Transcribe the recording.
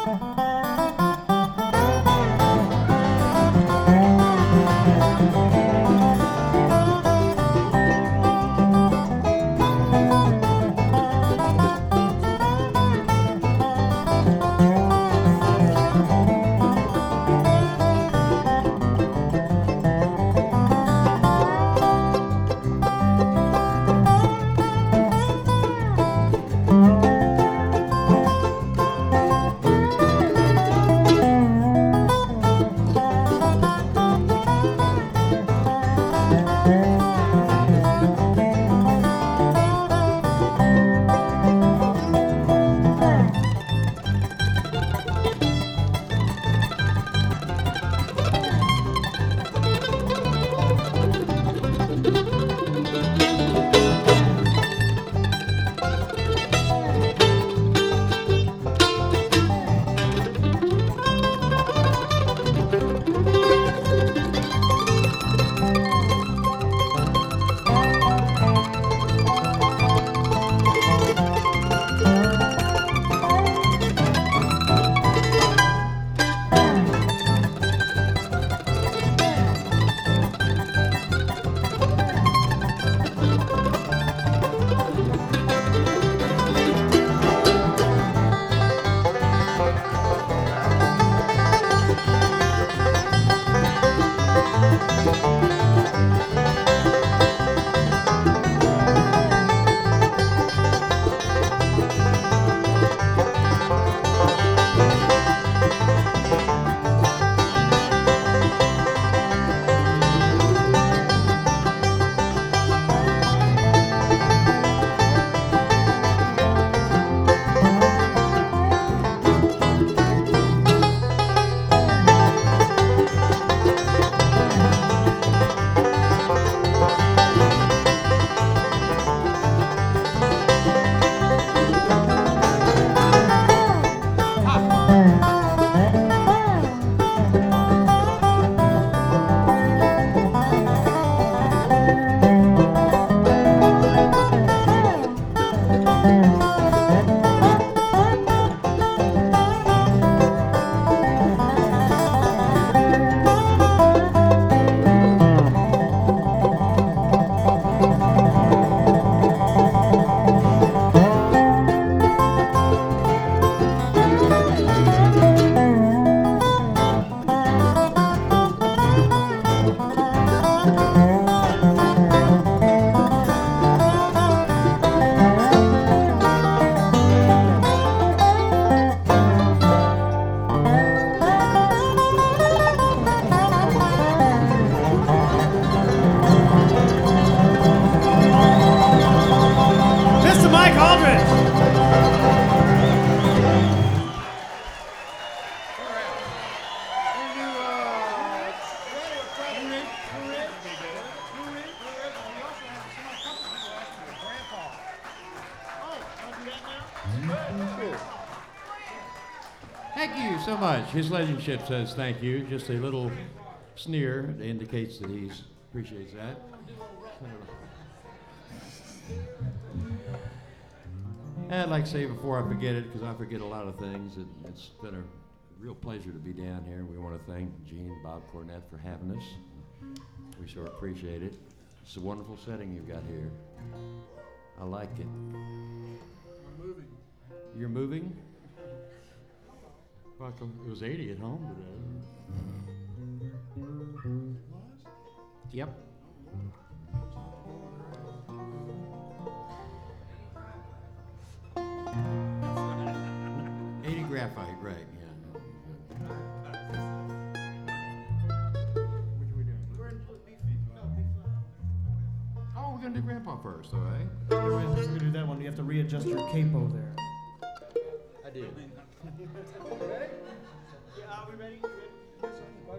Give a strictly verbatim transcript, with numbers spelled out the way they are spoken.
Thank you so much. His Legendship says thank you. Just a little sneer that indicates that he appreciates that. And I'd like to say before I forget it, because I forget a lot of things, it, it's been a real pleasure to be down here. We want to thank Gene and Bob Cornett for having us. We sure appreciate it. It's a wonderful setting you've got here. I like it. I'm moving. You're moving? It was eighty at home today. Yep. eighty graphite, right, yeah. What are we doing? We're going to do beef. Oh, we're going to do Grandpa first, all right? We're going to do that one. You have to readjust your capo there. I did. Ready? Yeah, are we ready? You ready?